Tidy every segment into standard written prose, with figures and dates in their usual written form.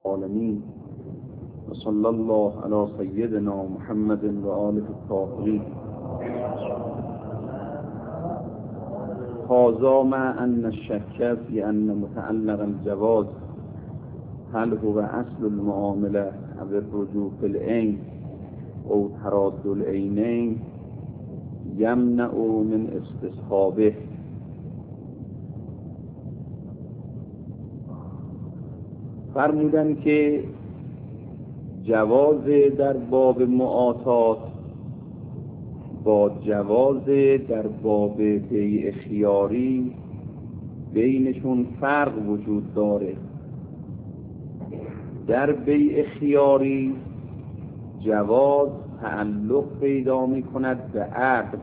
العالمين وصلى الله على سيدنا محمد وآله الطاهرين. هذا مع أن الشك في أن متعلق الجواز هل هو أصل المعاملة أو الرجوع في العين أو تراد العينين يمنع من استصحابه. فرمودن که جواز در باب معاطات با جواز در باب بیع خیاری بینشون فرق وجود داره. در بیع خیاری جواز تعلق پیدا می کند به عقد.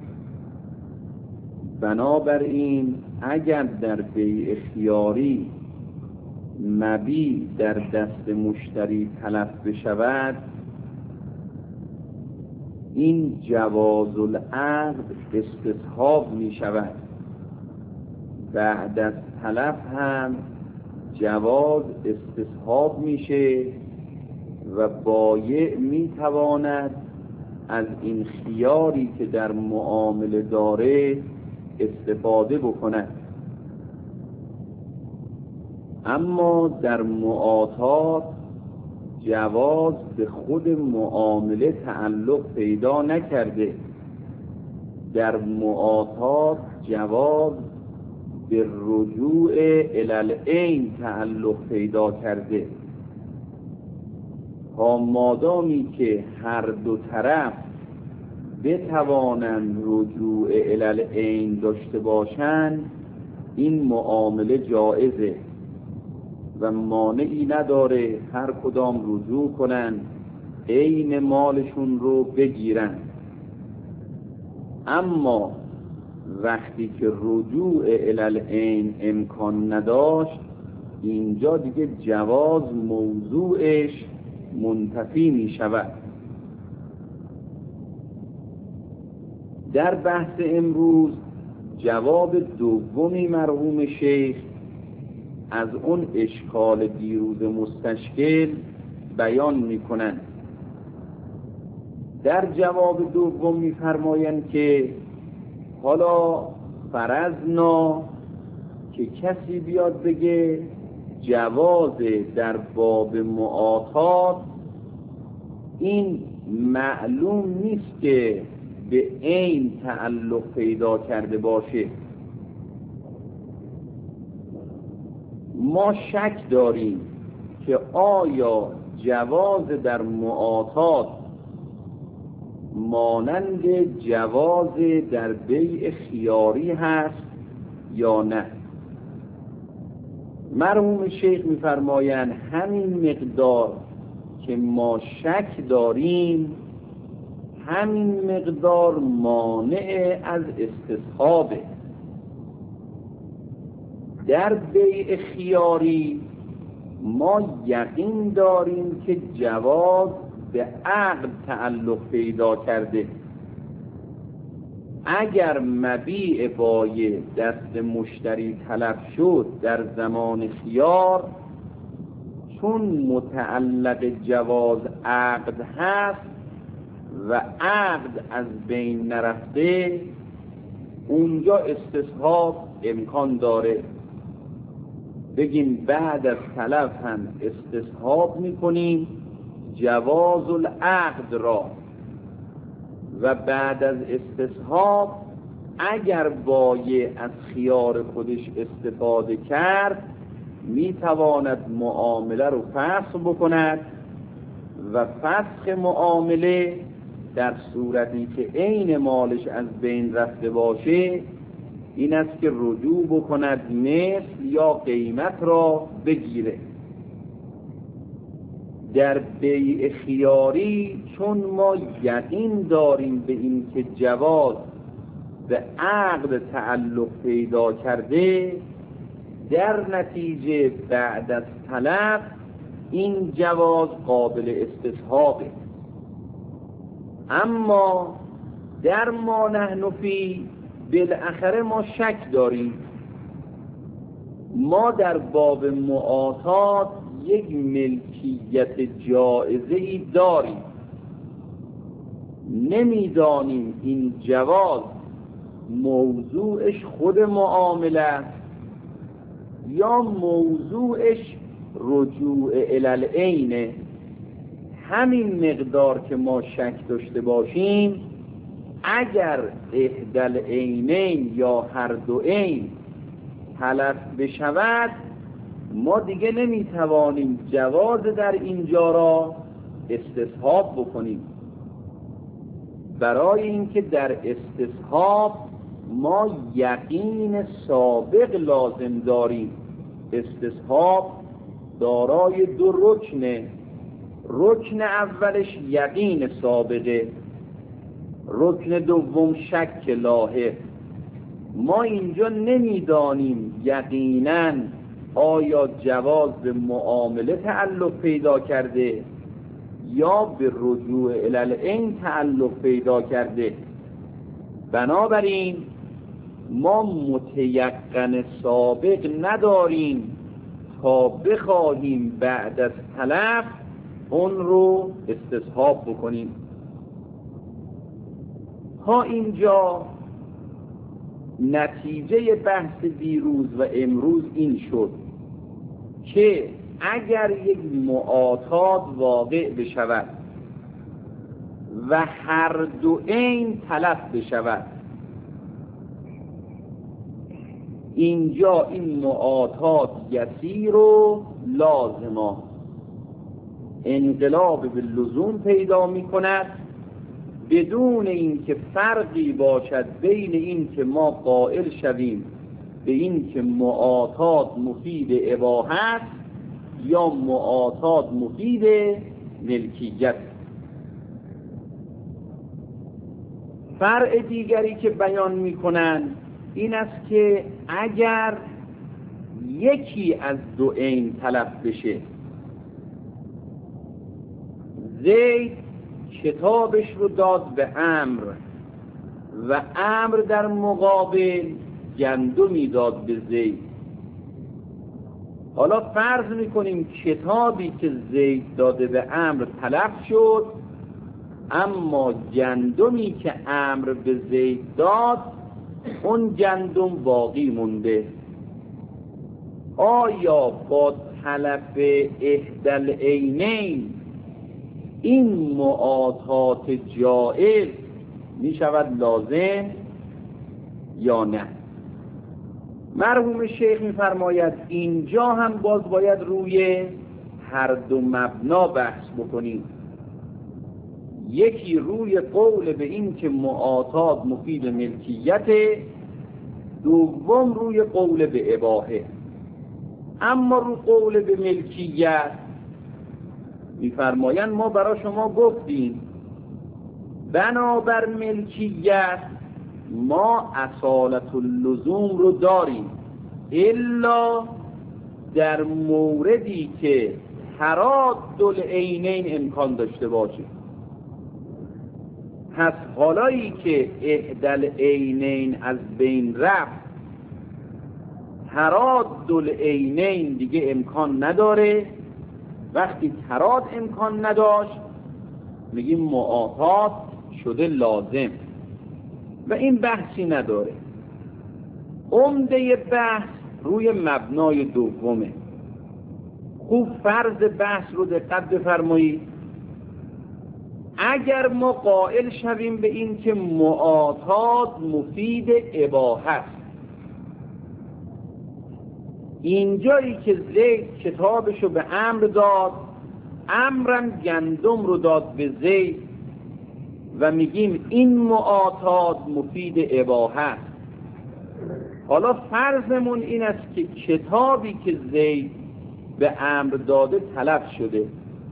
بنابراین اگر در بیع خیاری مبیع در دست مشتری تلف بشود، این جواز العقد استصحاب می شود. بعد از تلف هم جواز استصحاب میشه و بایع می تواند از این خیاری که در معامله داره استفاده بکند. اما در معاطات جواز به خود معامله تعلق پیدا نکرده. در معاطات جواز به رجوع الالعین تعلق پیدا کرده. تا مادامی که هر دو طرف بتوانند رجوع الالعین داشته باشند، این معامله جائزه و مانعی نداره هر کدام رجوع کنن عین مالشون رو بگیرن. اما وقتی که رجوع الالعین امکان نداشت، اینجا دیگه جواز موضوعش منتفی می شود. در بحث امروز جواب دومی مرحوم شیخ از اون اشکال دیروز مستشکل بیان می کنند. در جواب دوم می فرمایند که حالا فرضنا که کسی بیاد بگه جواز در باب معاطات این معلوم نیست که به عین تعلق پیدا کرده باشه. ما شک داریم که آیا جواز در معاطات مانند جواز در بیع خیاری هست یا نه. مرحوم شیخ می‌فرمایند همین مقدار که ما شک داریم، همین مقدار مانع از استصحابه. در بیع خیاری ما یقین داریم که جواز به عقد تعلق پیدا کرده. اگر مبیع بایع دست مشتری تلف شد در زمان خیار، چون متعلق جواز عقد هست و عقد از بین نرفته، اونجا استصحاب امکان داره. بگیم بعد از تلف هم استصحاب میکنیم جواز العقد را، و بعد از استصحاب اگر بایع از خیار خودش استفاده کرد میتواند معامله رو فسخ بکند و فسخ معامله در صورتی که عین مالش از بین رفته باشه این است که رجوع بکند مثل یا قیمت را بگیره. در بیع خیاری چون ما یقین داریم به این که جواز به عقد تعلق پیدا کرده، در نتیجه بعد از طلب این جواز قابل استصحابه. اما در ما نحن فی بالاخره ما شک داریم. ما در باب معاطات یک ملکیت جایزه‌ای داریم، نمیدانیم این جواز موضوعش خود معامله است یا موضوعش رجوع الی العینه. همین مقدار که ما شک داشته باشیم، اگر احدی العینین یا هر دو عین تلف بشود، ما دیگه نمیتوانیم جواز در اینجا را استصحاب بکنیم. برای اینکه در استصحاب ما یقین سابق لازم داریم. استصحاب دارای دو رکنه. رکن اولش یقین سابقه، رکن دوم شک لاحق. ما اینجا نمیدانیم یقیناً آیا جواز به معامله تعلق پیدا کرده یا به رجوع الی العین تعلق پیدا کرده. بنابراین ما متیقن سابق نداریم تا بخواهیم بعد از تلف اون رو استصحاب بکنیم. ها اینجا نتیجه بحث دیروز و امروز این شد که اگر یک معاطات واقع بشود و هر دو عین تلف بشود، اینجا این معاطات یسیر و لازما انقلاب به لزوم پیدا می کند، بدون اینکه فرقی باشد بین این که ما قائل شویم به این که معاطات مفید اباحت یا معاطات مفید ملکیت. فرع دیگری که بیان می کنند این است که اگر یکی از دو عین تلف بشه، زید کتابش رو داد به عمرو و عمرو در مقابل گندمی داد به زید. حالا فرض میکنیم کتابی که زید داده به عمرو تلف شد، اما گندمی که عمرو به زید داد اون گندم باقی مونده. آیا با تلف احدی العینین این معاطات جائز می شود لازم یا نه؟ مرحوم شیخ می فرماید اینجا هم باز باید روی هر دو مبنا بحث بکنیم. یکی روی قول به این که معاطات مفید ملکیت، دوم روی قول به اباحه. اما رو قول به ملکیت می‌فرمایند ما برای شما گفتیم بنابر ملکیت ما اصالت اللزوم رو داریم، الا در موردی که تراد العینین امکان داشته باشه. پس حالایی که احدی العینین از بین رفت، تراد العینین دیگه امکان نداره. وقتی تراد امکان نداشت میگیم معاطات شده لازم و این بحثی نداره. عمده بحث روی مبنای دومه. خوب فرض بحث رو دقت بفرمایید. اگر ما قائل شویم به این که معاطات مفید اباحت، اینجایی که زید کتابشو به عمرو داد، عمرم گندم رو داد به زید و میگیم این معاطات مفید اباحت. حالا فرضمون این است که کتابی که زید به عمرو داده تلف شده.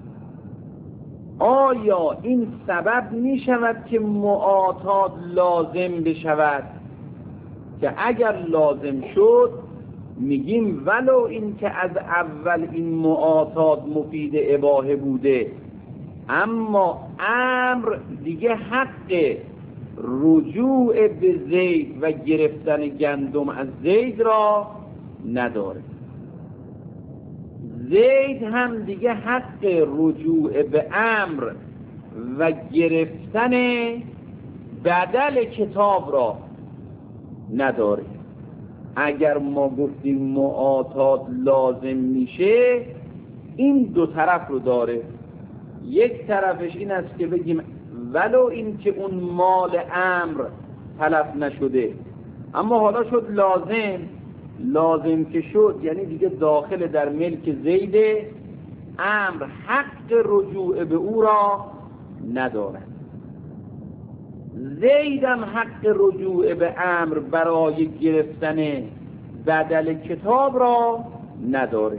آیا این سبب می شود که معاطات لازم بشود؟ که اگر لازم شد میگیم ولو این که از اول این معاطات مفید اباحه بوده، اما امر دیگه حق رجوع به زید و گرفتن گندم از زید را نداره. زید هم دیگه حق رجوع به امر و گرفتن بدل کتاب را نداره. اگر ما گفتیم معاطات لازم میشه، این دو طرف رو داره. یک طرفش این است که بگیم ولو این که اون مال امر تلف نشده، اما حالا شد لازم که شد، یعنی دیگه داخل در ملک زید، امر حق رجوع به او را ندارد. زیدم حق رجوع به امر برای گرفتن بدل کتاب را نداره.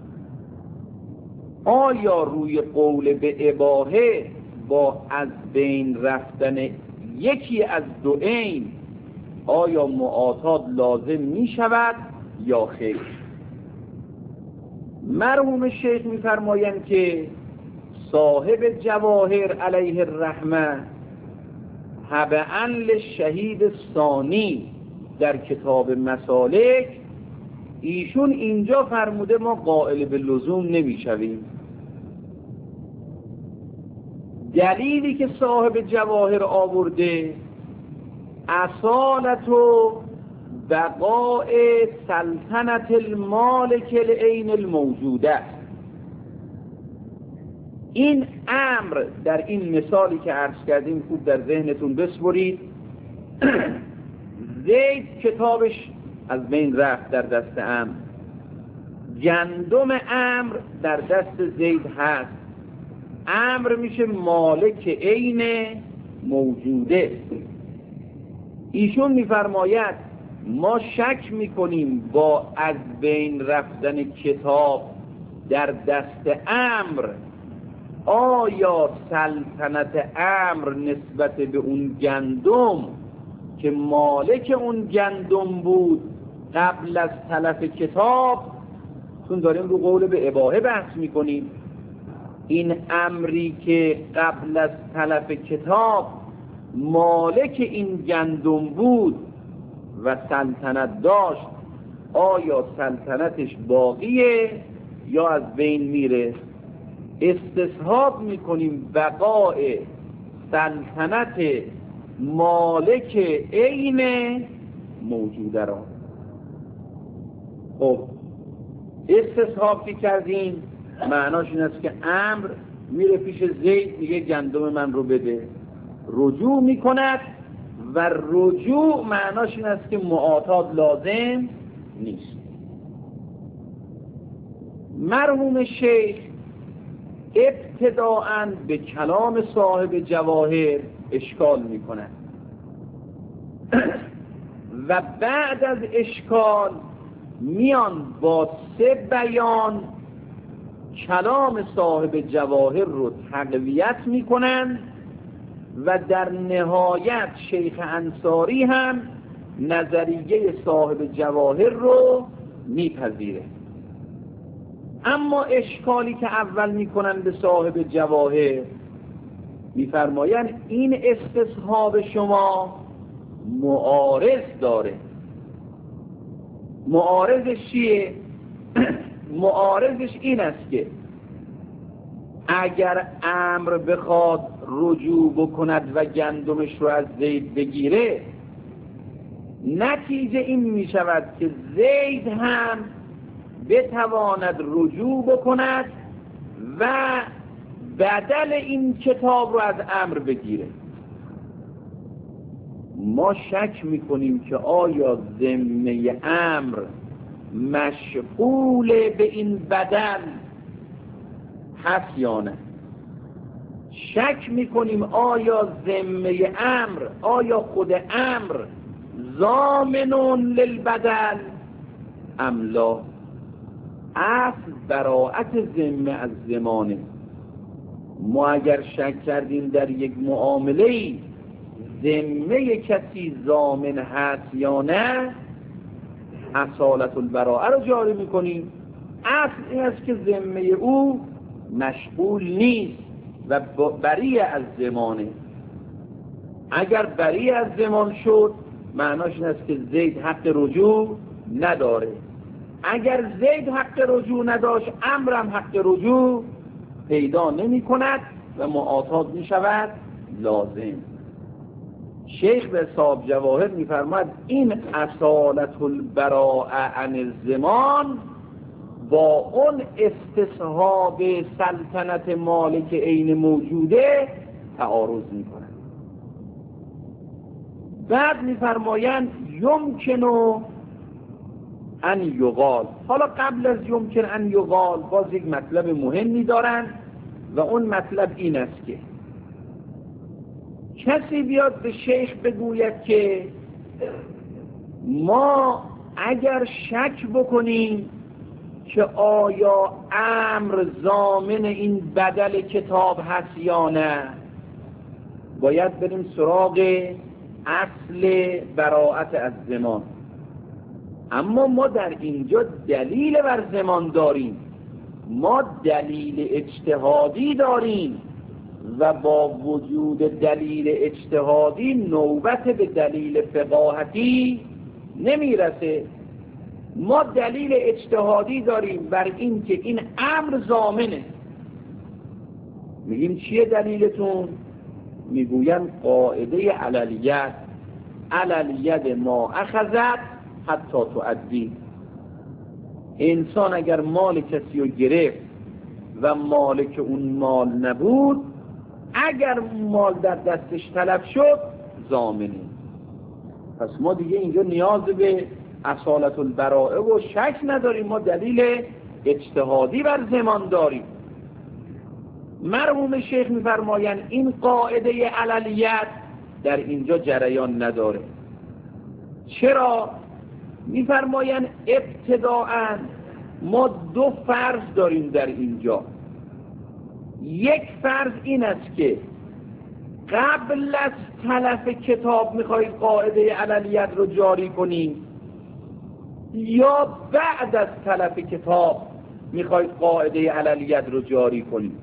آیا روی قول به اباحه با از بین رفتن یکی از دو عین آیا معاطات لازم می شود یا خیر؟ مرحوم شیخ می فرمایند که صاحب جواهر علیه الرحمه تبعاً للشهید ثانی در کتاب مسالک، ایشون اینجا فرموده ما قائل به لزوم نمی شویم. دلیلی که صاحب جواهر آورده اصالت و بقاء سلطنت المالک العین الموجوده. این امر در این مثالی که عرض کردیم خوب در ذهنتون بسپرید. زید کتابش از بین رفت در دست امر، گندم امر در دست زید هست، امر میشه مالک عین موجوده. ایشون میفرماید ما شک میکنیم با از بین رفتن کتاب در دست امر آیا سلطنت امر نسبت به اون گندم که مالک اون گندم بود قبل از تلف کتاب، چون داریم رو قول به اباحه بحث میکنیم، این امری که قبل از تلف کتاب مالک این گندم بود و سلطنت داشت، آیا سلطنتش باقیه یا از بین میره؟ استصحاب میکنیم بقاء سلطنت مالک عین موجوده را. خب استصحاب که کردیم معناش این است که امر میره پیش زید میگه گندم من رو بده، رجوع میکند و رجوع معناش این است که معاطات لازم نیست. مرحوم شیخ ابتداءً به کلام صاحب جواهر اشکال میکنند و بعد از اشکال میان با 3 بیان کلام صاحب جواهر رو تقویت میکنند و در نهایت شیخ انصاری هم نظریه صاحب جواهر رو میپذیره. اما اشکالی که اول میکنن به صاحب جواهر، میفرمایند این استصحاب شما معارض داره. معارضش چیه؟ معارضش این است که اگر امر بخواد رجوع بکند و گندمش رو از زید بگیره، نتیجه این می شود که زید هم بتواند رجوع بکند و بدل این کتاب رو از امر بگیره. ما شک میکنیم که آیا ذمه امر مشغول به این بدل هست یا نه. شک میکنیم آیا ذمه امر، آیا خود امر ضامن للبدل ام لا. اصل براءت ذمه از زمانه. ما اگر شک کردیم در یک معامله ذمه کسی ضامن هست یا نه، اصالت البراءه رو جاری میکنیم. اصل این است که ذمه او مشغول نیست و بری از زمانه. اگر بری از زمان شد معناش این است که زید حق رجوع نداره. اگر زید حق رجوع نداشت امرم حق رجوع پیدا نمی کند و معاطات می شود لازم. شیخ به صاحب جواهر می فرماید این اصالت البراء عن الزمان با اون استصحاب سلطنت مالک عین موجوده تعارض می کند. بعد می فرمایند یمکن ان یقال. حالا قبل از یمکن ان یقال باز یک مطلب مهمی دارند و اون مطلب این است که کسی بیاد به شیخ بگوید که ما اگر شک بکنیم که آیا امر ضامن این بدل کتاب هست یا نه، باید بریم سراغ اصل براءت از زمان. اما ما در اینجا دلیل بر زمان داریم، ما دلیل اجتهادی داریم و با وجود دلیل اجتهادی نوبت به دلیل فقاهتی نمیرسه. ما دلیل اجتهادی داریم بر این که این امر ضامنه. میگیم چیه دلیلتون؟ میگویم قاعده علیت، علیت ما اخذت حتی تؤدی. انسان اگر مال کسی رو گرفت و مالک اون مال نبود، اگر مال در دستش تلف شد ضامنه. پس ما دیگه اینجا نیاز به اصالت البراءه و شک نداریم، ما دلیل اجتهادی بر زمان داریم. مرحوم شیخ می‌فرمایند این قاعده علیت در اینجا جریان نداره. چرا؟ می‌فرمایند ابتداءً ما دو فرض داریم در اینجا. یک فرض این است که قبل از تلف کتاب می‌خواهید قاعده علیت رو جاری کنید یا بعد از تلف کتاب می‌خواهید قاعده علیت رو جاری کنید.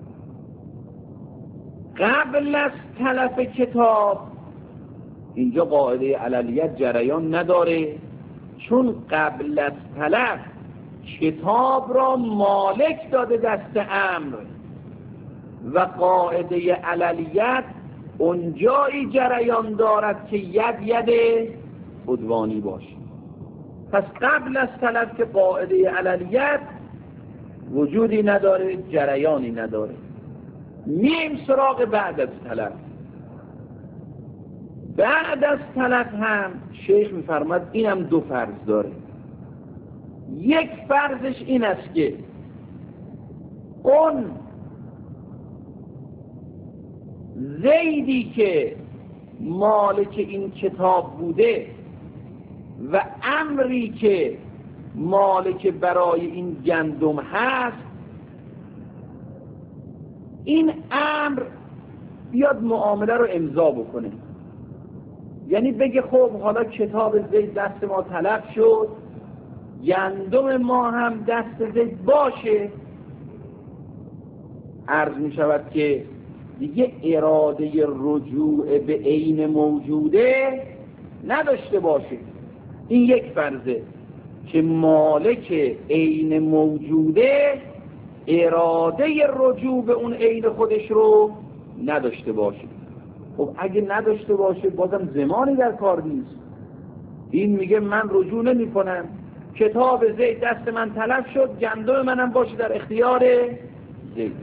قبل از تلف کتاب اینجا قاعده علیت جریان نداره، چون قبل از تلف کتاب را مالک داده دست امر و قاعده علیت اونجایی جریان دارد که ید عدوانی باشه. پس قبل از تلف که قاعده علیت وجودی نداره، جریانی نداره. میم سراغ بعد از تلف. بعد از تلف هم شیخ می‌فرماید اینم دو فرض داره. یک فرضش این است که اون زیدی که مالک این کتاب بوده و امری که مالک برای این گندم هست، این امر بیاد معامله رو امضا بکنه. یعنی بگه خب حالا کتاب زید دست ما تلف شد، گندم ما هم دست زید باشه. عرض می شود که دیگه اراده رجوع به عین موجوده نداشته باشه. این یک فرضه که مالک عین موجوده اراده رجوع به اون عین خودش رو نداشته باشه. خب اگه نداشته باشه بازم زمانی در کار نیست. این میگه من رجوع نمی کنم، کتاب زید دست من تلف شد، گندم منم باشه در اختیار زید.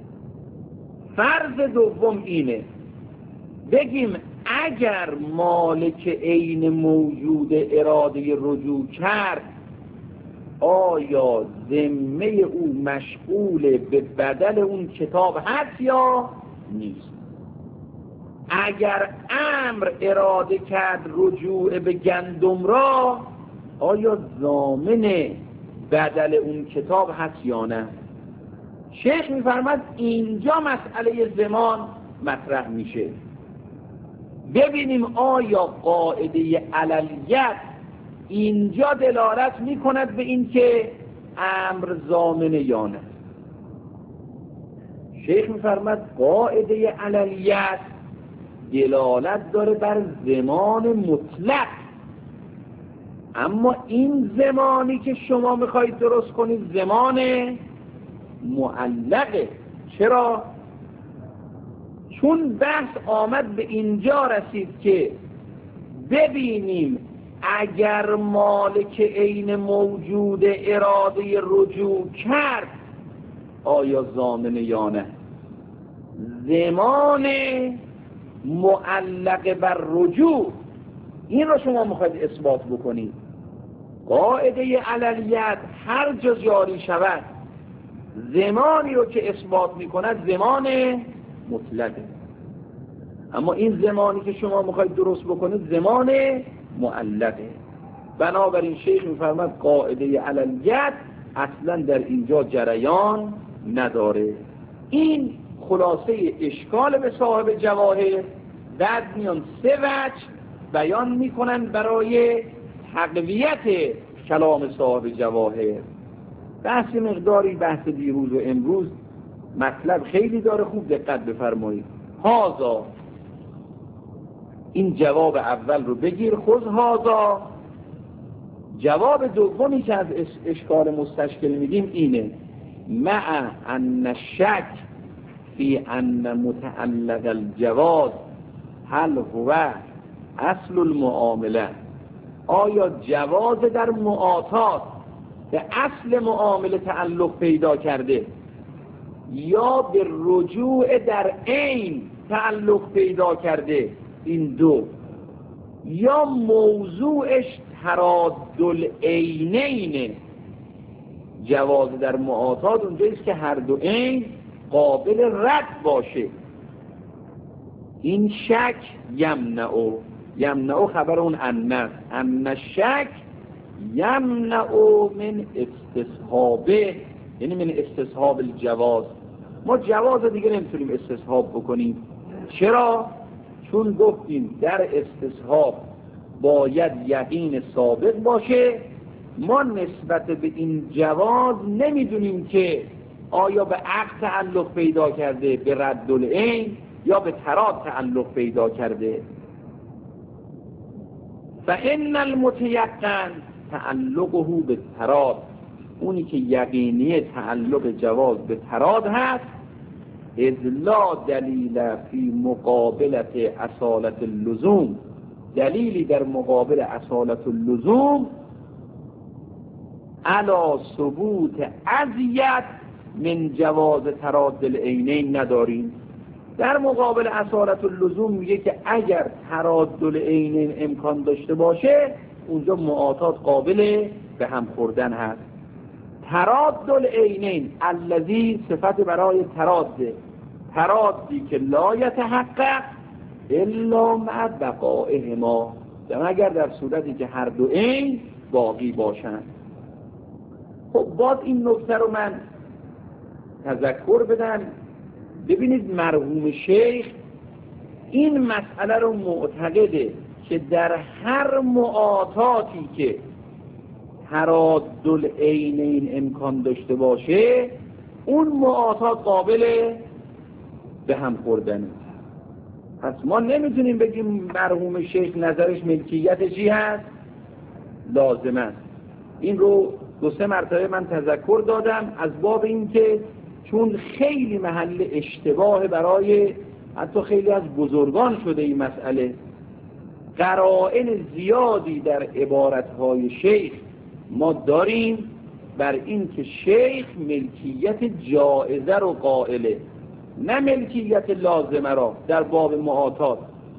فرض دوم اینه بگیم اگر مالک عین موجود اراده رجوع کرد، آیا ذمه او مشغول به بدل اون کتاب هست یا نیست؟ اگر امر اراده کرد رجوع به گندم را، آیا ضامن بدل اون کتاب هست یا نه؟ شیخ می‌فرماید اینجا مسئله زمان مطرح میشه. ببینیم آیا قاعده علیت اینجا دلالت میکند به این که امر ضامن یا نه. شیخ می‌فرماید قاعده علیت دلالت داره بر زمان مطلق. اما این زمانی که شما میخواید درست کنید زمان معلقه. چرا؟ چون بحث آمد به اینجا رسید که ببینیم اگر مالک عین موجود اراده رجوع کرد آیا ضامن یا نه. زمان معلق بر رجوع این را شما میخواید اثبات بکنید. قاعده علیت هر جا جاری شود زمانی رو که اثبات میکند زمان مطلقه، اما این زمانی که شما میخواید درست بکنید زمان معلقه. بنابراین شیخ میفرماد قاعده علیت اصلا در اینجا جریان نداره. این خلاصه اشکال به صاحب جواهر. بعد میان 3 وجه بیان میکنن برای تقویت کلام صاحب جواهر. بحث مقداری بحث دیروز و امروز مطلب خیلی داره، خوب دقت بفرمایید. هازا، این جواب اول رو بگیر، خود هازا. جواب دومی که از اشکال مستشکل میدیم اینه: مع ان الشک فی ان متعلق الجواز هل هو اصل المعامله. آیا جواز در معاطات به اصل معامله تعلق پیدا کرده یا به رجوع در عین تعلق پیدا کرده؟ این دو. یا موضوعش ترادل عینینه. جواز در معاطات اونجاییست که هر دو عین قابل رد باشه. این شک یمنعو خبر اون ان شک یمنعو من استصحابه، یعنی من استصحاب الجواز. ما جواز دیگه نمیتونیم استصحاب بکنیم. چرا؟ چون گفتیم در استصحاب باید یقین سابق باشه. ما نسبت به این جواز نمیدونیم که آیا به عقد تعلق پیدا کرده، به رد العین، یا به تراد تعلق پیدا کرده. فإن المتيقن تعلقه به تراد، اونی که یقینی تعلق جواز به تراد هست، اذ لا دلیل فی مقابلت اصالت اللزوم، دلیلی در مقابل اصالت اللزوم علی ثبوت ازیت من جواز تراد العینین نداریم. در مقابل اصالت اللزوم میگه که اگر تراد العینین امکان داشته باشه اونجا معاطات قابل به هم خوردن هست. تراد العینین الذی صفت برای تراده، ترادی که لا یتحقق الا مع بقائهما، مگر در صورتی که هر دو عین باقی باشند. خب باز این نکته رو من تذکر بدم. ببینید مرحوم شیخ این مسئله رو معتقده که در هر معاطاتی که ترادل عینین امکان داشته باشه اون معاطات قابل به هم خوردنه. پس ما نمیتونیم بگیم مرحوم شیخ نظرش ملکیت چی هست؟ لازم است. این رو 2-3 مرتبه من تذکر دادم از باب این که چون خیلی محل اشتباه برای حتی خیلی از بزرگان شده این مسئله. قرائن زیادی در عبارتهای شیخ ما داریم بر این که شیخ ملکیت جائزه رو قائله، نه ملکیت لازمه را در باب معاطات.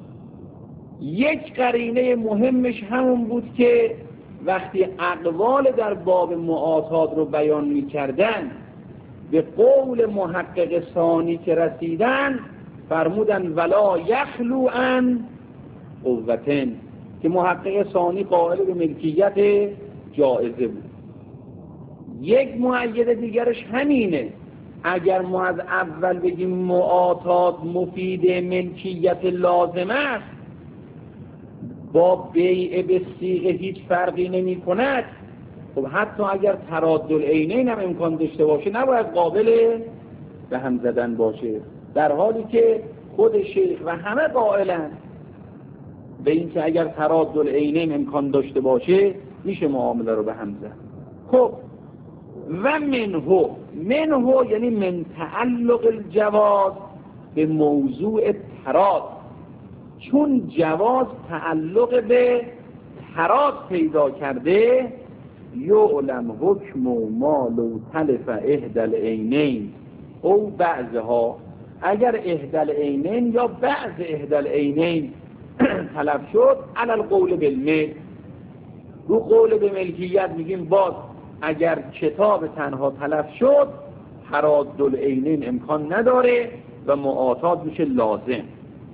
یک قرینه مهمش همون بود که وقتی اقوال در باب معاطات رو بیان می کردن به قول محقق ثانی که رسیدن فرمودن ولا یخلو عن قوتن، که محقق ثانی قائل به ملکیت جائزه بود. یک مؤید دیگرش همینه. اگر ما از اول بگیم معاطات مفید ملکیت لازمه است، با بیع به صیغه هیچ فرقی نمی کند، خب حتی اگر تراد العینین هم امکان داشته باشه نباید قابل به هم زدن باشه، در حالی که خود شیخ و همه قائلن به این که اگر تراد العینین امکان داشته باشه میشه معامله رو به هم زد. خب و منه یعنی من تعلق الجواز به موضوع تراد، چون جواز تعلق به تراد پیدا کرده، یعلم حکم ما لو تلف احدى العینین او بعضها، اگر احدى العینین یا بعض احدى العینین تلف شد، علی القول بالملک، رو قول به ملکیت میگیم باز اگر کتاب تنها تلف شد تراد العینین امکان نداره و معاطات میشه لازم.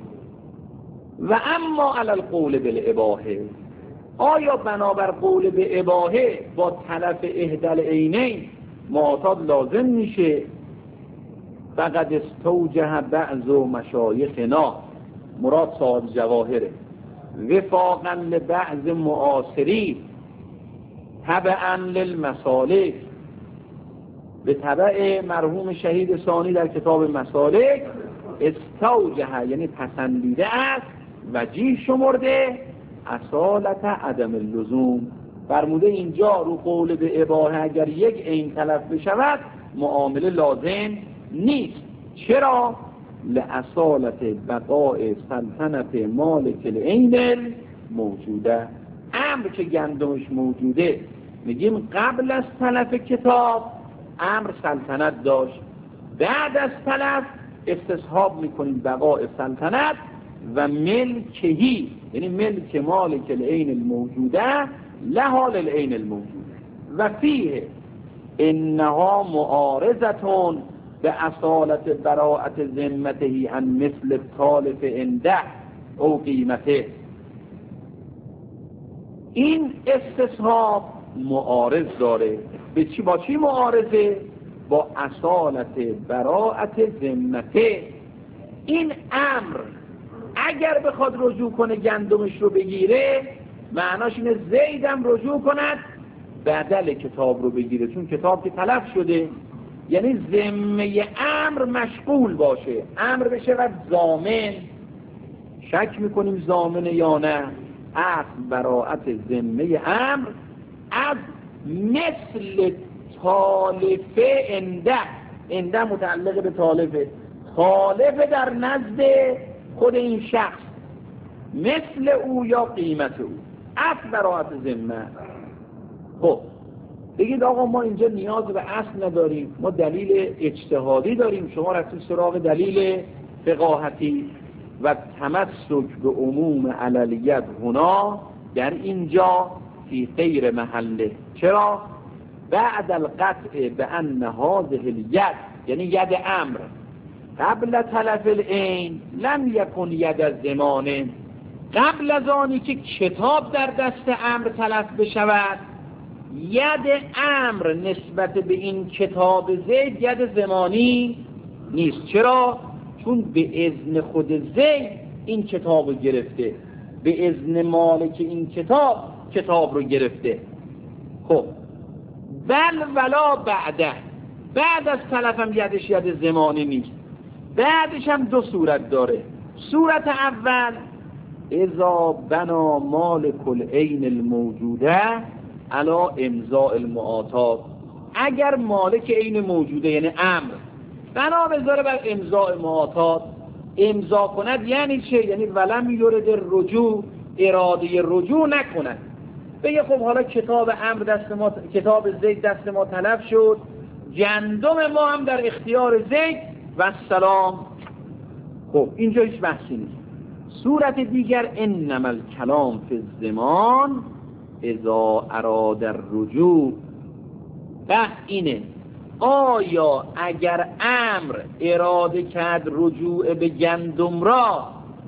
و اما علی القول بالاباحه، آیا بنابر قول به اباحه با تلف احدى العینین معاطات لازم میشه؟ فقد استوجه بعض مشایخنا، مراد صاحب جواهره، وفاقا لبعض معاصرین تبعا للمسالک، به تبع مرحوم شهید ثانی در کتاب مسالک، استوجه یعنی پسندیده است، وجیه شمرده، اصالت عدم اللزوم، فرموده اینجا رو قول به اباحه اگر یک عین تلف بشود معامله لازم نیست. چرا؟ لأصالت بقاء سلطنت مالک العین موجوده، امر که گندمش موجوده، میگیم قبل از تلف کتاب امر سلطنت داشت، بعد از تلف استصحاب میکنیم بقاء سلطنت و ملکهی، یعنی ملک مالک العین الموجوده لحال العین الموجوده، و فیه انها معارضتون به اصالت براءت ذمته عن مثل طالف عنده او قیمته. این استصحاب معارض داره به چی؟ با چی معارضه؟ با اصالت براءت ذمته. این امر اگر بخواد رجوع کنه گندمش رو بگیره، معناش اینه زیدم رجوع کند بدل کتاب رو بگیره، چون کتاب که تلف شده، یعنی ذمه امر مشغول باشه، امر بشه و ضامن. شک میکنیم ضامنه یا نه؟ اصل براءت ذمه امر از مثل طالفه انده متعلق به طالفه در نزد خود این شخص، مثل او یا قیمت او، اصل براءت ذمه. خب بگید آقا ما اینجا نیاز به اصل نداریم، ما دلیل اجتهادی داریم، شما رفتید سراغ دلیل فقاهتی. و تمسک به عموم علیت هنا، در اینجا فی غیر محله. چرا؟ بعد القطع به ان هذه الید، یعنی ید امر قبل تلف العین لم یکن ید زمانه، قبل از آنی که کتاب در دست امر تلف بشود، ید امر نسبت به این کتاب زید ید زمانی نیست. چرا؟ چون به اذن خود زید این کتاب رو گرفته، به اذن مالک این کتاب رو گرفته. خب بل ولا بعد از تلف هم یدش ید زمانی نیست، بعدش هم دو صورت داره. صورت اول اذا بنا مالک العین الموجوده علا امضاء المعاطات، اگر مالک عین موجوده یعنی امر بنا بذاره بر امضاء معاطات، امضا کند. یعنی چه؟ یعنی ولم یرد الرجوع، اراده رجوع نکند، بگه خب حالا کتاب امر دست ما، کتاب زید دست ما تلف شد، گندم ما هم در اختیار زید و سلام. خب اینجا هیچ بحثی نیست. صورت دیگر انما الکلام فی الزمان اذا اراد الرجوع، بحث اینه آیا اگر امر اراده کرد رجوع به گندم را،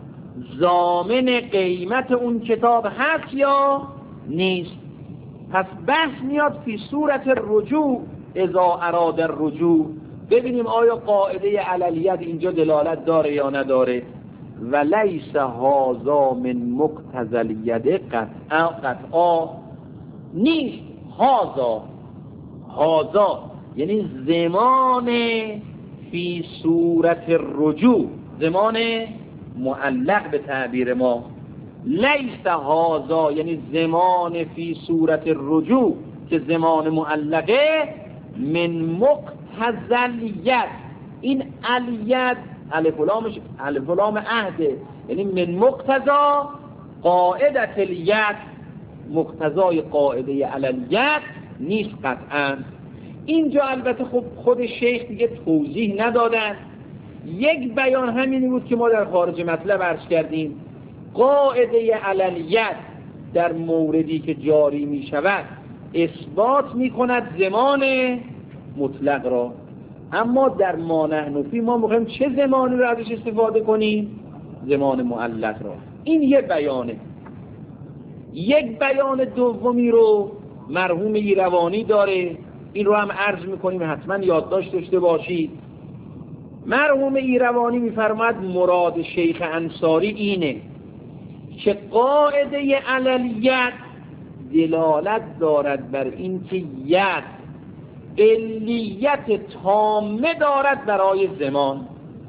ضامن قیمت اون کتاب هست یا نیست؟ پس بحث میاد فی صورت رجوع اذا اراد الرجوع، ببینیم آیا قاعده علیت اینجا دلالت داره یا نداره. و لیس هذا من مقتضی الید قطعا نیست. هذا یعنی زمان فی صورت الرجوع، زمان معلق به تعبیر ما، لیس هذا یعنی زمان فی صورت الرجوع که زمان معلقه من مقتضیت، این الیت الف و لام عهده، یعنی من مقتضا قاعدت الیت، مقتضای قاعده الیت نیست قطعا. اینجا البته خب خود شیخ دیگه توضیح ندادن، یک بیان همینی بود که ما در خارج مطلب عرض کردیم. قاعده الیت در موردی که جاری می شود اثبات می کند زمان مطلق را، اما در ما نحن فی ما میخوایم چه زمانی رو ازش استفاده کنیم؟ زمان معلق را. این یه بیانه. یک بیان دومی رو مرحوم ایروانی داره، این رو هم عرض میکنیم حتما یادداشت داشته باشید. مرحوم ایروانی میفرماد مراد شیخ انصاری اینه که قاعده علیت دلالت دارد بر این که ید علیت تامه دارد برای زمان.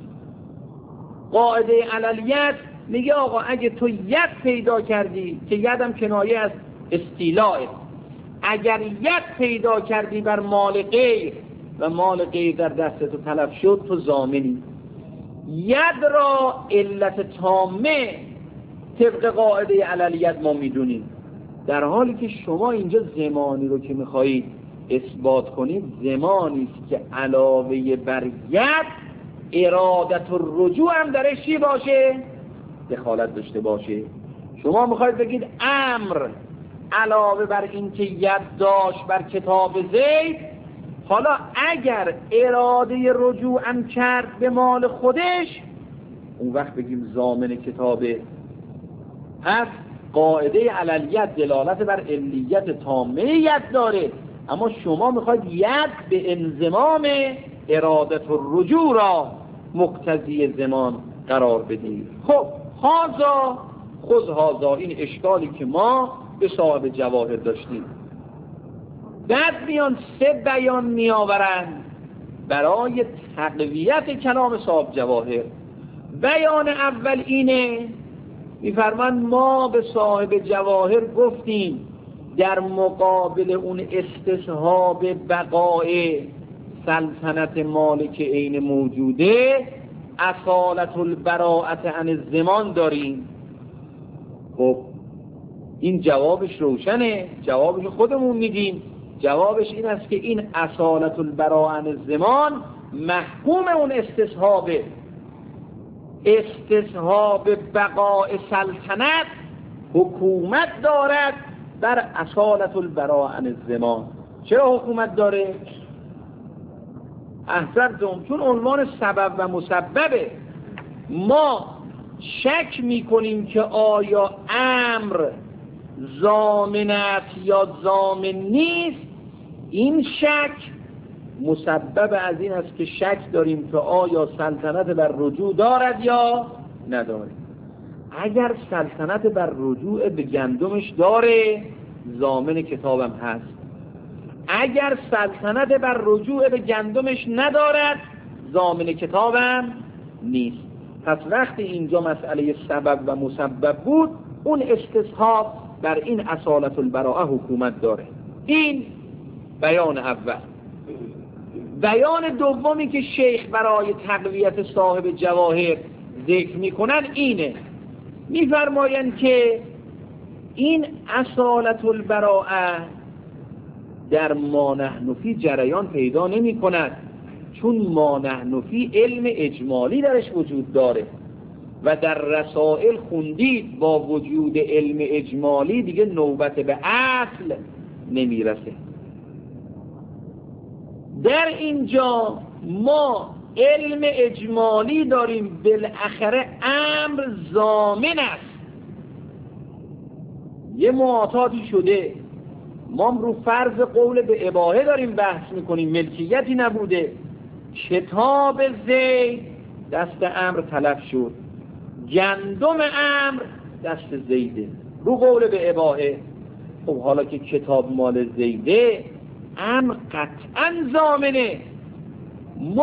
قاعده علیت میگه آقا اگه تو ید پیدا کردی، که یدم کنایه از استیلاء، اگر ید پیدا کردی بر مال غیر و مال غیر در دست تو تلف شد، تو ضامنی. ید را علت تامه طبق قاعده علیت ما میدونیم، در حالی که شما اینجا زمانی رو که میخواهید اثبات کنید زمانی است که علاوه بر ید ارادت الرجوع هم درش چی باشه؟ دخالت داشته باشه. شما میخواید بگید امر علاوه بر این که ید داشت بر کتاب زید، حالا اگر اراده رجوع هم کرد به مال خودش، اون وقت بگیم ضامن کتابه. پس قاعده علیت دلالت بر علیت تامه ید داره، اما شما میخواید ید به انضمام ارادت الرجوع را مقتضی زمان قرار بدید. خب هذا این اشکالی که ما به صاحب جواهر داشتیم. بعد میان سه بیان میآورند برای تقویت کلام صاحب جواهر. بیان اول اینه، میفرماند ما به صاحب جواهر گفتیم در مقابل اون استصحاب بقای سلطنت مالک عین موجوده اصالت البراءت عن الزمان داریم. خب این جوابش روشنه، جوابش خودمون میدیم. جوابش این است که این اصالت البراء عن الزمان محکوم اون استصحاب بقای سلطنت حکومت دارد بر اصالت البراء عن الزمان. چرا حکومت داره؟ احسنتم، چون عنوان سبب و مسببه. ما شک میکنیم که آیا امر ضامن است یا ضامن نیست. این شک مسبب از این است که شک داریم که آیا سلطنت بر رجوع دارد یا ندارد. اگر سلطنت بر رجوع به گندمش داره ضامن کتابم هست، اگر سلطنت بر رجوع به گندمش ندارد ضامن کتابم نیست. پس وقتی اینجا مسئله سبب و مسبب بود، اون استصحاب بر این اصالت البراءه حکومت داره. این بیان اول. بیان دومی که شیخ برای تقویت صاحب جواهر ذکر میکنن اینه، میفرمایند که این اصالت البراءه در ما نحن فی جریان پیدا نمی کند، چون ما نحن فی علم اجمالی درش وجود داره و در رسائل خوندید با وجود علم اجمالی دیگه نوبت به اصل نمیرسه. در اینجا ما علم اجمالی داریم، بالاخره امر ضامن است. یه معاطاتی شده، ما رو فرض قول به اباحه داریم بحث میکنیم، ملکیتی نبوده. کتاب زید دست امر تلف شد، گندم امر دست زیده، رو قول به اباحه. خب حالا که کتاب مال زیده امر قطعا ضامنه،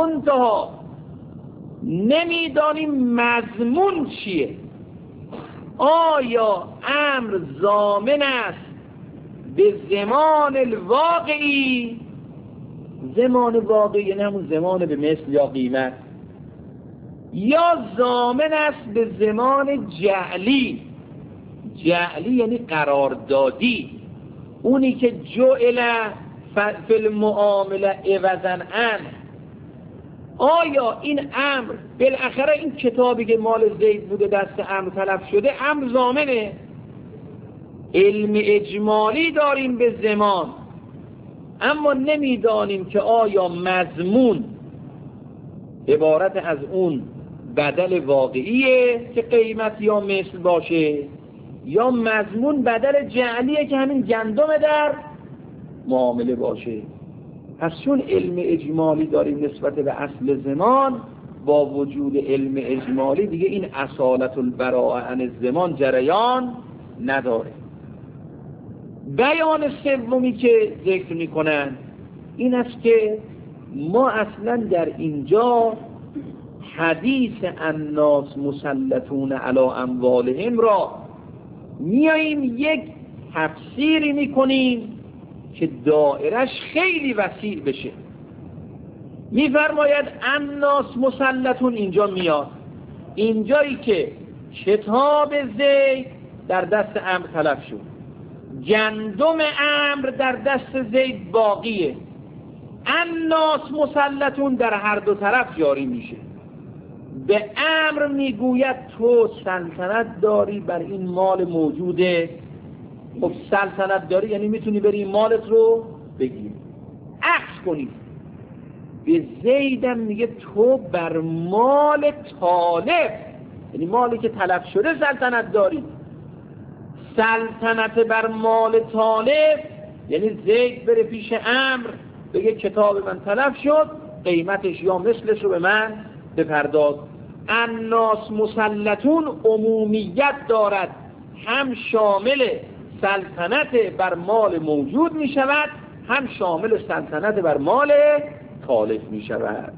منتها نمیدانیم مضمون چیه. آیا امر ضامن است به زمان الواقعی؟ زمان واقعی یعنی همون زمان به مثل یا قیمت، یا ضامن است به زمان جعلی؟ جعلی یعنی قراردادی، اونی که جعل فی المعامله عوضاً عنه. آیا این امر بالاخره این کتابی که مال زید بوده دست امر تلف شده، امر ضامنه؟ علم اجمالی داریم به زمان، اما نمیدانیم که آیا مضمون عبارت از اون بدل واقعیه که قیمت یا مثل باشه، یا مضمون بدل جعلیه که همین گندم در معامله باشه. پس چون علم اجمالی داریم نسبت به اصل زمان، با وجود علم اجمالی دیگه این اصالت البراءه عن الزمان جریان نداره. بیان سومی که ذکر میکنن این است که ما اصلا در اینجا حدیث الناس مسلطون علی اموالهم را میاییم یک تفسیری میکنیم که دایرش خیلی وسیع بشه. میفرماید الناس مسلطون، اینجا میاد اینجایی که کتاب زید در دست امر تلف شد، گندم امر در دست زید باقیه، الناس مسلطون در هر دو طرف جاری میشه. به امر میگوید تو سلطنت داری بر این مال موجوده. خب سلطنت داری یعنی میتونی بری مالت رو بگیری، عکس کنی. به زیدم میگه تو بر مال طالب، یعنی مالی که تلف شده سلطنت داری. سلطنت بر مال طالب یعنی زید بره پیش امر بگه کتاب من تلف شد، قیمتش یا مثلش رو به من بپرداز. الناس مسلطون عمومیت دارد، هم شامل سلطنت بر مال موجود می شود، هم شامل سلطنت بر مال طالب می شود.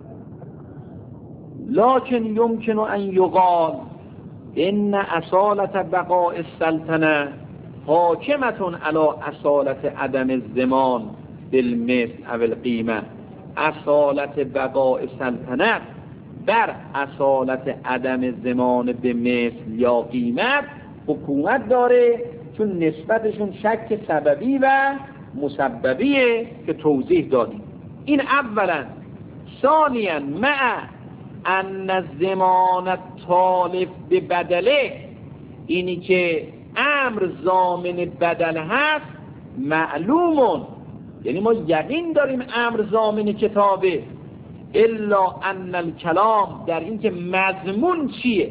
لکن یمکن ان یقال ان اصالت بقاء السلطنه حاکمتون علی اصالت عدم الزمان بالمثل او القیمه. اصالت بقاء سلطنت بر اصالت عدم زمان به مثل یا قیمت حکومت داره، چون نسبتشون شک سببی و مسببیه که توضیح دادیم. این اولا. ثانیا مع ان زمان طالب به بدله، اینی که امر ضامن بدل هست، معلومون، یعنی ما یقین داریم امر ضامن کتابه، الا ان الکلام در این که مضمون چیه.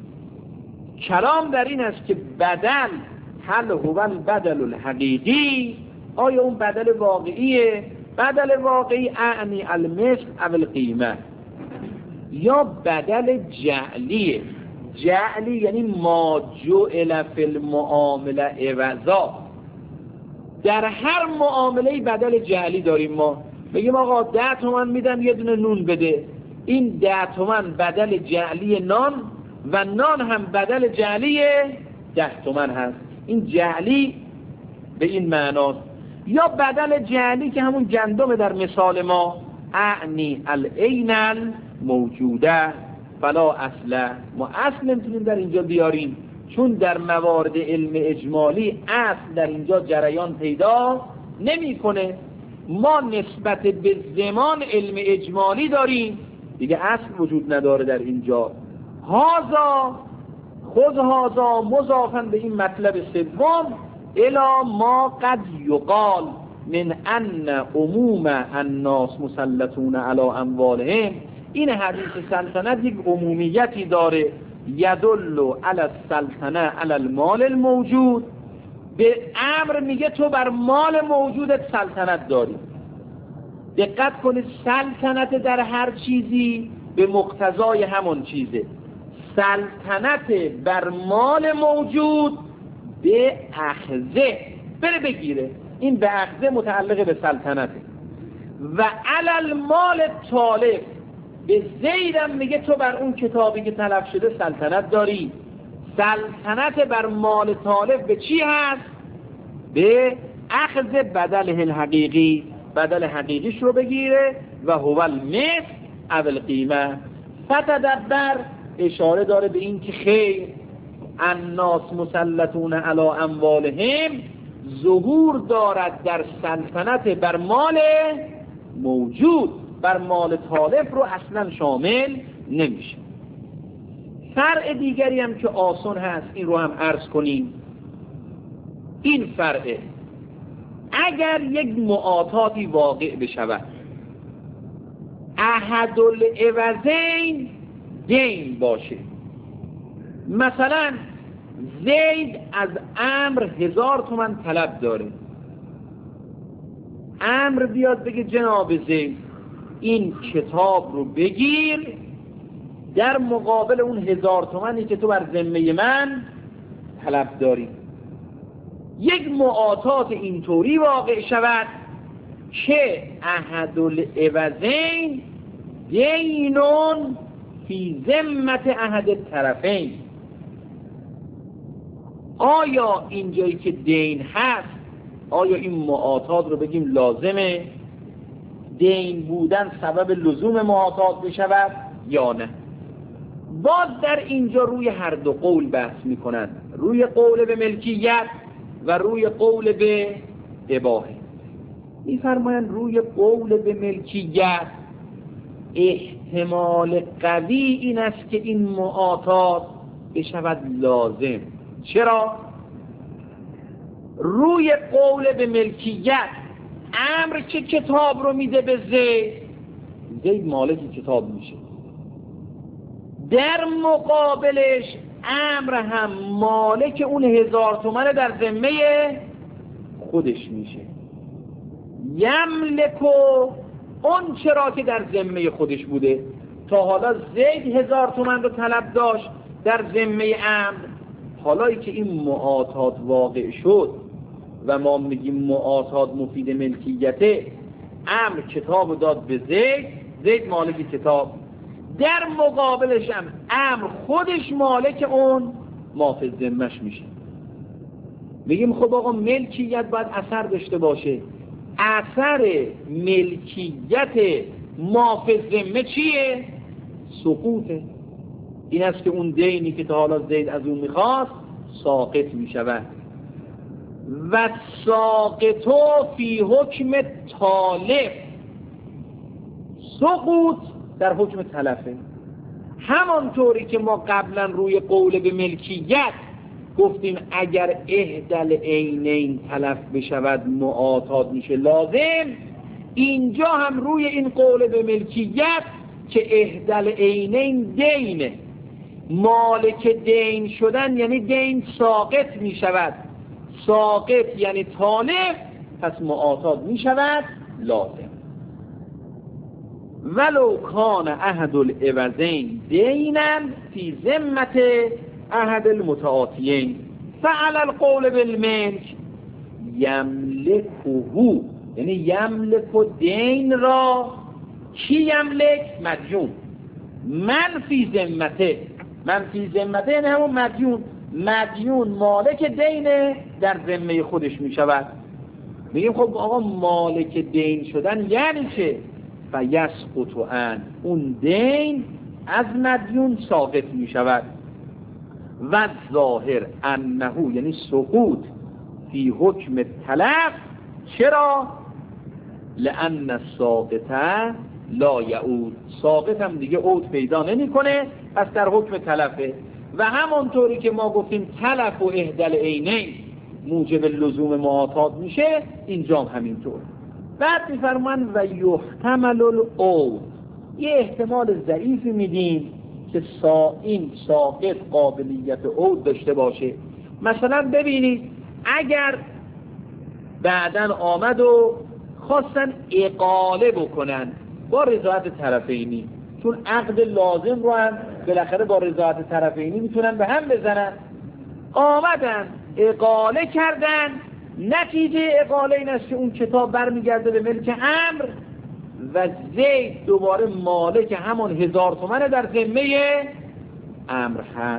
کلام در این است که بدل هل هو البدل الحقیقی، آیا اون بدل واقعیه؟ بدل واقعی اعنی المثل او القیمه، یا بدل جعلیه. جعلی یعنی ما جعل فی المعامله عوضا. در هر معامله بدل جعلی داریم. ما بگیم آقا 10 تومن میدم یه دونه نون بده، این 10 تومن بدل جعلی نان و نان هم بدل جعلی 10 تومن هست. این جعلی به این معناست. یا بدل جعلی که همون گندم در مثال ما، اعنی العین الموجوده فلا اصله. ما اصل نمیتونیم در اینجا بیاریم، چون در موارد علم اجمالی اصل در اینجا جریان پیدا نمیکنه. ما نسبت به زمان علم اجمالی داریم، دیگه اصل وجود نداره در اینجا. هازا خود هازا مضافاً به این مطلب سوم، الی ما قد یقال من ان عموم الناس مسلطون علی اموالهم. این حدیث سلطنت یک عمومیتی داره، یدل علی السلطنه علی المال الموجود. به امر میگه تو بر مال موجودت سلطنت داری. دقت کنید، سلطنت در هر چیزی به مقتضای همون چیزه. سلطنت بر مال موجود به اخذه، بره بگیره، این به اخذه متعلق به سلطنته. و علی المال طالب، به زیدم میگه تو بر اون کتابی که تلف شده سلطنت داری. سلطنت بر مال طالب به چی هست؟ به اخذ بدله الحقیقی، بدل حقیقیش رو بگیره و هو المثل او القیمه. فتدبر اشاره داره به این که خیر الناس مسلطون علی اموالهم ظهور دارد در سلطنت بر مال موجود، بر مال طالب رو اصلا شامل نمیشه. فرع دیگری هم که آسان هست این رو هم عرض کنیم. این فرع اگر یک معاطاتی واقع بشود، احد العوضین دین باشه، مثلا زید از عمرو 1000 تومان طلب داره، عمرو بیاد بگه جناب زید این کتاب رو بگیر در مقابل اون 1000 تومانی که تو بر ذمه من طلب داری. یک معاطات اینطوری واقع شود که احد العوضین دینون فی ذمت احد الطرفین. آیا اینجایی که دین هست، آیا این معاطات رو بگیم لازمه دین بودن سبب لزوم معاطات بشود یا نه؟ باز در اینجا روی هر دو قول بحث میکنن، روی قول به ملکیت و روی قول به اباحه. میفرمایند روی قول به ملکیت احتمال قوی این است که این معاطات بشود لازم. چرا؟ روی قول به ملکیت عمرو که کتاب رو میده به زید مالک کتاب میشه، در مقابلش عمرو هم مالک اون 1000 تومان در ذمه خودش میشه. یملکو اون چرا که در ذمه خودش بوده. تا حالا زید 1000 تومان رو طلب داشت در ذمه عمرو، حالایی که این معاطات واقع شد و ما میگیم معاطات مفید ملکیته، عمرو کتاب داد به زید مالک کتاب، در مقابلش هم عمرو خودش مالک اون مافی ذمه‌اش میشه. میگیم خب آقا ملکیت باید اثر داشته باشه. اثر ملکیت مافی ذمه چیه؟ سقوطه. این است که اون دینی که تا حالا زید از اون میخواست ساقط میشود. و ساقطو فی حکم طالب، سقوط در حکم تلفه. همانطوری که ما قبلا روی قول به ملکیت گفتیم اگر احدل عینین تلف بشود معاطات میشه لازم، اینجا هم روی این قول به ملکیت که احدل عینین دینه، مالک دین شدن یعنی دین ساقط میشود، ساقط یعنی طالب، پس معاطات میشود لازم. ولو کان احد العوضین دینا فی ذمت احد المتعاطیین فعلی القول بالملک یملکه، یعنی یملک دین را کی یملک؟ مدیون. من فی ذمته، من فی ذمته یعنی همون مدیون، مدیون مالک دین در ذمه خودش می شود. میگیم خب آقا مالک دین شدن یعنی چه؟ فیسقط عن، اون دین از مدیون ساقط می شود. و ظاهر انه یعنی سقوط فی حکم تلف. چرا؟ لان الساقط لا یعود، ساقط هم دیگه عود پیدا نمی کنه، پس در حکم تلفه. و همونطوری که ما گفتیم تلف و احدل عینین موجب لزوم معاطات میشه، اینجا هم همینطور. بعد میفرمان و یحتمل العود، یه احتمال ضعیفی میدیم که این ساقط قابلیت عود داشته باشه. مثلا ببینید اگر بعدن آمد و خواستن اقاله بکنن با رضایت طرفینی، چون عقد لازم رو هم بالاخره با رضایت طرفینی میتونن به هم بزنن، آمدن اقاله کردن، نتیجه اقاله این است که اون کتاب برمیگرده به ملک عمرو و زید دوباره مالک همون 1000 تومان در ذمه عمرو هست.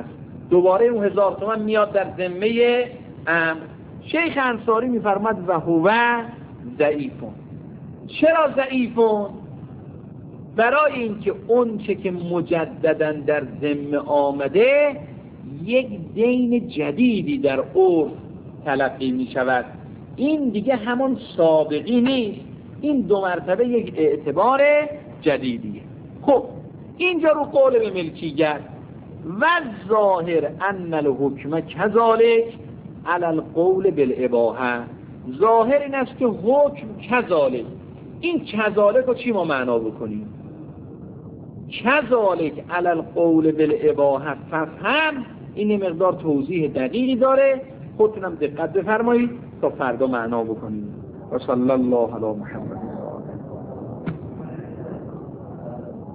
دوباره اون 1000 تومان میاد در ذمه امر. شیخ انصاری میفرماد و هو ضعیفون. چرا ضعیفون؟ برای اینکه اون چه که مجددا در ذمه آمده یک دین جدیدی در عرف تلقی می شود، این دیگه همون سابقی نیست، این 2 مرتبه یک اعتبار جدیدیه. خب اینجا رو قول به ملکیت و ظاهر ان الحکم کذالک علی القول بالاباحه، ظاهر این است که حکم کذالک، این کذالک رو چی ما معنا بکنیم؟ کذالک علی القول بالاباحه ففهم، این مقدار توضیح دقیقی داره، خودتونم دقت بفرمایید تا فردا معنا بکنید. و صلی الله علی محمد.